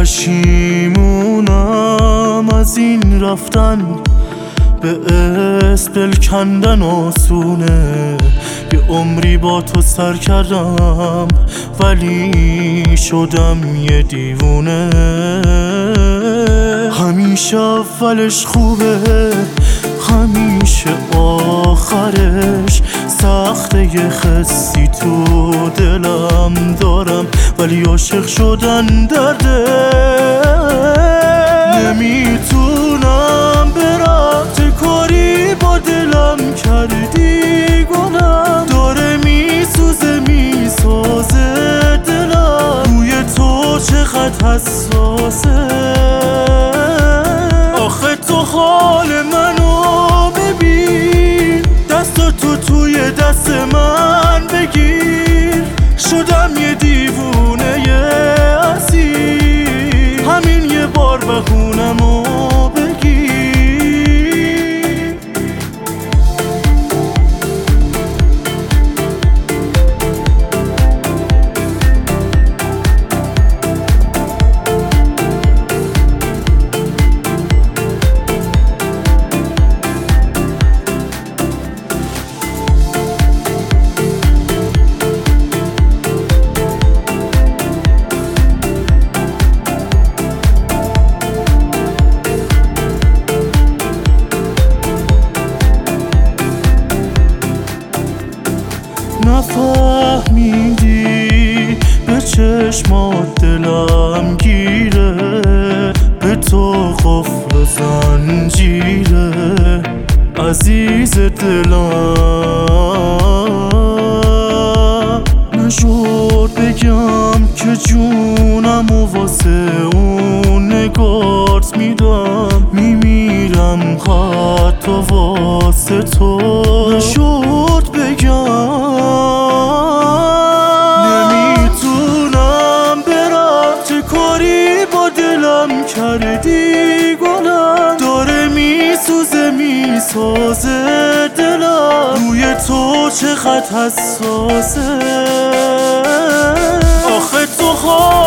پشیمونم از این رفتن، به اسم دل کندن آسونه. یه عمری با تو سر کردم ولی شدم یه دیوونه. همیشه اولش خوبه، همیشه آخرش سخته. یه خسی تو دلم دارم ولی عاشق شدن درده. نمیتونم برات کاری با دلم کردی گلم، داره میسوزه میسازه دلم. روی تو چقدر حساسه، آخه تو حال منو ببین، دست تو توی دست من بگیر. شدم یه دیوونه یه اسیر، همین یه بار بهونمو بگیر. نفهمیدی به چشمات دلم گیره، به تو قفل و زنجیره. عزیز دلم نشد بگم که جونم و واسه اون نگارت میدم. میمیرم حتی واسه تو، نشد بگم. نمیتونم برات کاری با دلم کردی گلم، داره میسوزه میسازه دلم. روی تو چقدر حساسه، آخه تو